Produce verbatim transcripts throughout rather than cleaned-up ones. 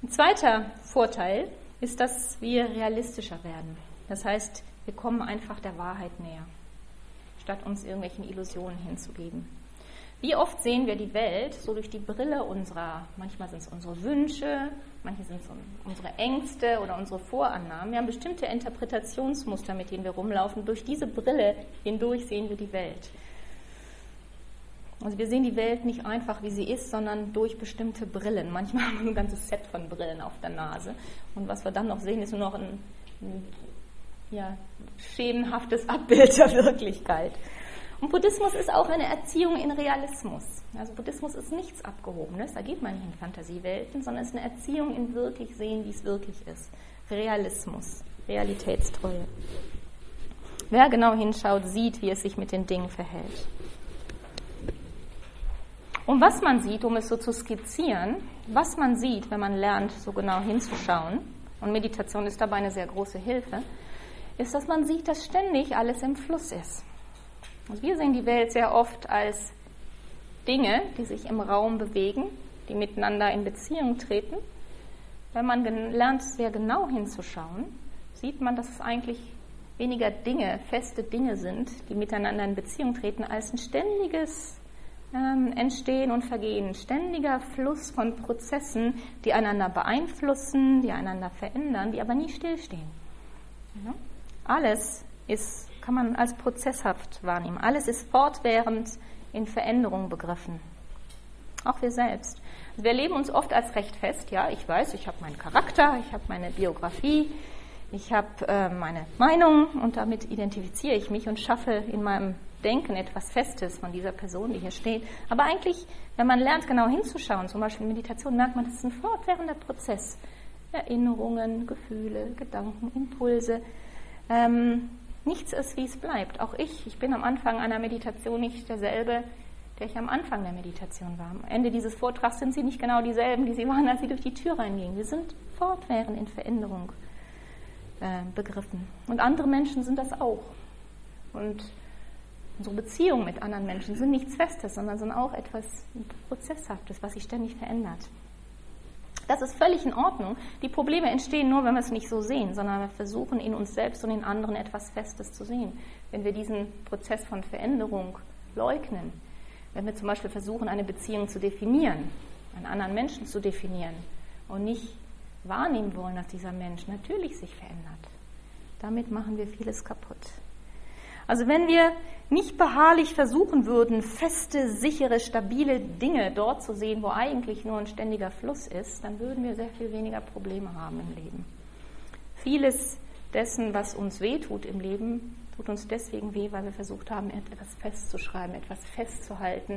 Ein zweiter Vorteil ist, dass wir realistischer werden. Das heißt, wir kommen einfach der Wahrheit näher, statt uns irgendwelchen Illusionen hinzugeben. Wie oft sehen wir die Welt so durch die Brille unserer, manchmal sind es unsere Wünsche, manchmal sind es unsere Ängste oder unsere Vorannahmen. Wir haben bestimmte Interpretationsmuster, mit denen wir rumlaufen. Durch diese Brille hindurch sehen wir die Welt. Also wir sehen die Welt nicht einfach, wie sie ist, sondern durch bestimmte Brillen. Manchmal haben wir ein ganzes Set von Brillen auf der Nase. Und was wir dann noch sehen, ist nur noch ein, ein ja, schemenhaftes Abbild der Wirklichkeit. Und Buddhismus ist auch eine Erziehung in Realismus. Also Buddhismus ist nichts Abgehobenes, da geht man nicht in Fantasiewelten, sondern es ist eine Erziehung in wirklich sehen, wie es wirklich ist. Realismus, Realitätstreue. Wer genau hinschaut, sieht, wie es sich mit den Dingen verhält. Und was man sieht, um es so zu skizzieren, was man sieht, wenn man lernt, so genau hinzuschauen, und Meditation ist dabei eine sehr große Hilfe, ist, dass man sieht, dass ständig alles im Fluss ist. Also wir sehen die Welt sehr oft als Dinge, die sich im Raum bewegen, die miteinander in Beziehung treten. Wenn man lernt, sehr genau hinzuschauen, sieht man, dass es eigentlich weniger Dinge, feste Dinge sind, die miteinander in Beziehung treten, als ein ständiges ähm, Entstehen und Vergehen, ständiger Fluss von Prozessen, die einander beeinflussen, die einander verändern, die aber nie stillstehen. Ja? Alles ist, kann man als prozesshaft wahrnehmen. Alles ist fortwährend in Veränderung begriffen. Auch wir selbst. Also wir erleben uns oft als recht fest. Ja, ich weiß, ich habe meinen Charakter, ich habe meine Biografie, ich habe äh, meine Meinung und damit identifiziere ich mich und schaffe in meinem Denken etwas Festes von dieser Person, die hier steht. Aber eigentlich, wenn man lernt, genau hinzuschauen, zum Beispiel in Meditation, merkt man, das ist ein fortwährender Prozess. Erinnerungen, Gefühle, Gedanken, Impulse. Ähm, nichts ist, wie es bleibt. Auch ich, ich bin am Anfang einer Meditation nicht derselbe, der ich am Anfang der Meditation war. Am Ende dieses Vortrags sind sie nicht genau dieselben, die sie waren, als sie durch die Tür reingingen. Wir sind fortwährend in Veränderung äh, begriffen. Und andere Menschen sind das auch. Und unsere Beziehungen mit anderen Menschen sind nichts Festes, sondern sind auch etwas Prozesshaftes, was sich ständig verändert. Das ist völlig in Ordnung. Die Probleme entstehen nur, wenn wir es nicht so sehen, sondern wir versuchen, in uns selbst und in anderen etwas Festes zu sehen. Wenn wir diesen Prozess von Veränderung leugnen, wenn wir zum Beispiel versuchen, eine Beziehung zu definieren, einen anderen Menschen zu definieren und nicht wahrnehmen wollen, dass dieser Mensch natürlich sich verändert, damit machen wir vieles kaputt. Also wenn wir nicht beharrlich versuchen würden, feste, sichere, stabile Dinge dort zu sehen, wo eigentlich nur ein ständiger Fluss ist, dann würden wir sehr viel weniger Probleme haben im Leben. Vieles dessen, was uns wehtut im Leben, tut uns deswegen weh, weil wir versucht haben, etwas festzuschreiben, etwas festzuhalten,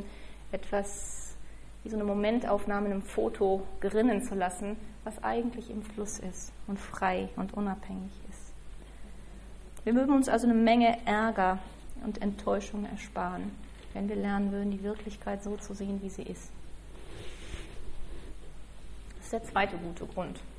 etwas wie so eine Momentaufnahme in einem Foto gerinnen zu lassen, was eigentlich im Fluss ist und frei und unabhängig ist. Wir würden uns also eine Menge Ärger und Enttäuschung ersparen, wenn wir lernen würden, die Wirklichkeit so zu sehen, wie sie ist. Das ist der zweite gute Grund.